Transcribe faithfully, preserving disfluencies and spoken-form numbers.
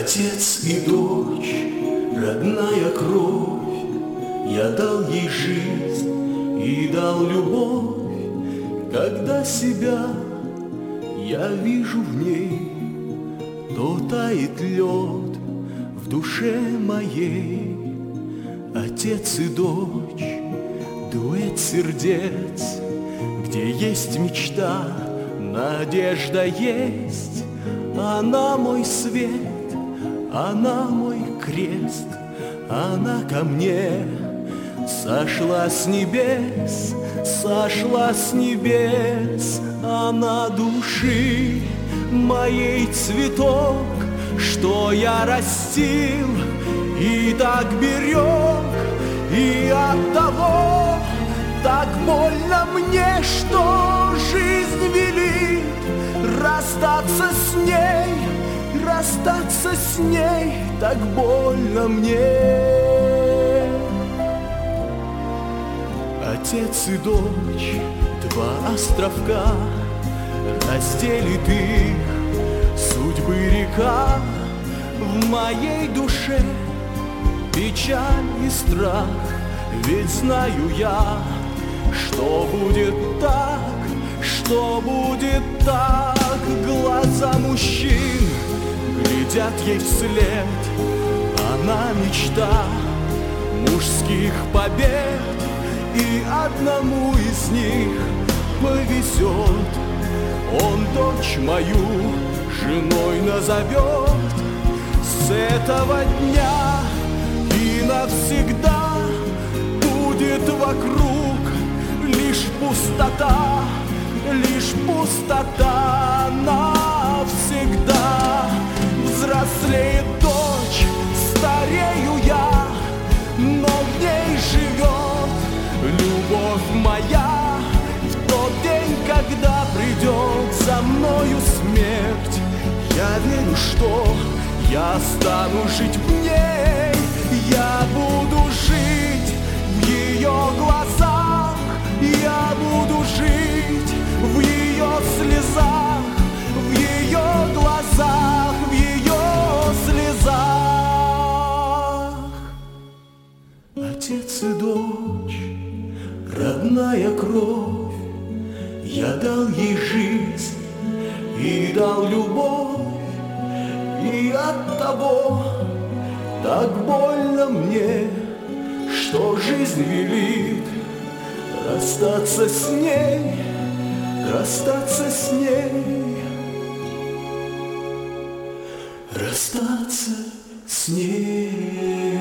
Отец и дочь, родная кровь, я дал ей жизнь и дал любовь. Когда себя я вижу в ней, то тает лед в душе моей. Отец и дочь, дуэт сердец, где есть мечта, надежда есть. Она мой свет, она мой крест, она ко мне сошла с небес, сошла с небес. Она души моей цветок, что я растил и так берег, и оттого так больно мне, что жизнь велит расстаться с ней, расстаться с ней, так больно мне. Отец и дочь, два островка, разделит их судьбы река. В моей душе печаль и страх, ведь знаю я, что будет так, что будет так. Глаза мужчин глядят ей вслед, она мечта мужских побед, и одному из них повезет, он дочь мою женой назовет. С этого дня и навсегда будет вокруг лишь пустота, лишь пустота навсегда. Взрослеет дочь, старею я, но в ней живет любовь моя. В тот день, когда придет за мною смерть, я верю, что я стану жить в ней. Я буду жить в ее глазах, я буду жить в ее слезах, в ее глазах, в ее слезах. Отец и дочь, родная кровь, я дал ей жизнь и дал любовь, и оттого так больно мне, что жизнь велит расстаться с ней, расстаться с ней, расстаться с ней.